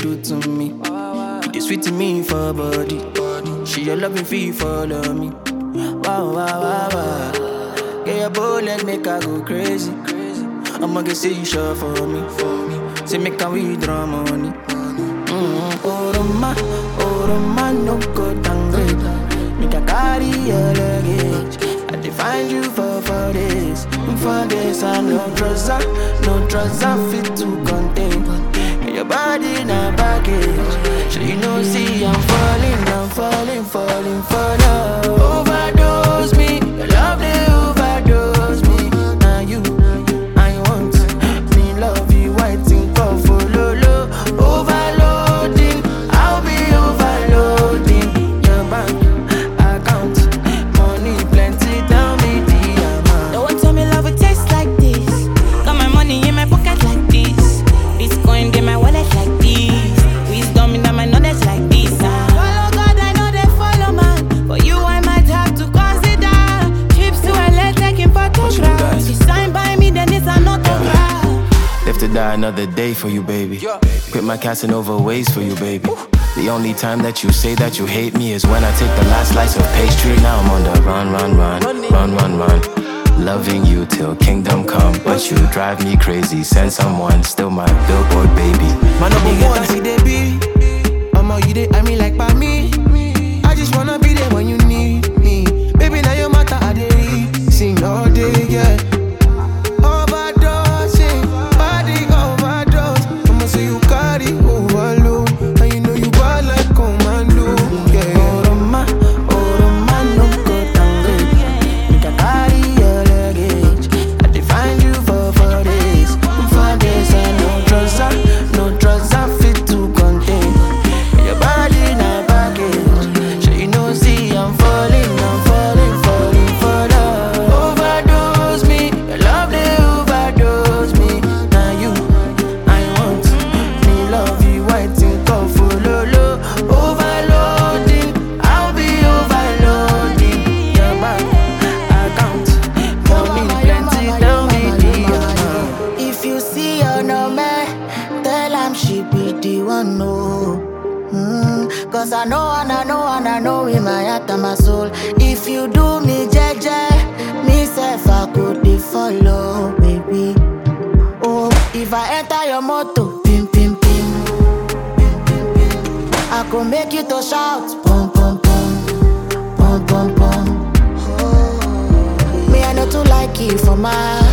do to me. It is sweet to me for body. She your loving fee follow me. Wow, wow, wow, wow. Yeah, your bullet make her go crazy. I'ma get say you sure for me. Say make her withdraw money. Oh Roma, no go downgrade. Make a carry your luggage. I define you for days. For days I no trust I fit to contain. And your body na baggage. So you know see I'm falling for love. Overdose me, your love they overdose me. Now you, I want me love you, waiting for follow. Overloading, I'll be overloading your bank account. Money plenty, tell me the amount. Don't want tell me love would taste like this. Got my money in my pocket like this. Bitcoin in my wallet like this. Wisdom in my knowledge like this. Follow God, I know they follow man. For you, I might have to consider trips to LA taking photographs. You sign by me, then it's an autograph. Live to die another day for you, baby. Quit my Casanova ways for you, baby. The only time that you say that you hate me is when I take the last slice of pastry. Now I'm on the run. Loving you till kingdom come, but you drive me crazy. Send someone, still my billboard baby. My number one, see they be. You they, I mean like by me. I just wanna be there when you need me. Baby, now your matter, I dey sing all day, yeah. Overdosing, body overdose. I'ma say you carry overload, and you know you bad like commando, yeah. Oh Roma, no go downgrade. Make a carry your luggage. I define you for days. For days, I no trust I fit to contain. Your body na baggage. So you know see I'm falling for love. Overdose me, your love they overdose me. Now you, I want me love you, waiting for follow. Overloading, I'll be overloading your bank account. Money plenty, tell me the amount. If you see her no man, tell him she be the one, no. Cause I know in my heart and my soul. If you do me jeje, me self I could be follow, baby. Oh, if I enter your motor, pim pim pim, I could make you to shout, pum pum pum, pum pum pum. Me I know to like you for my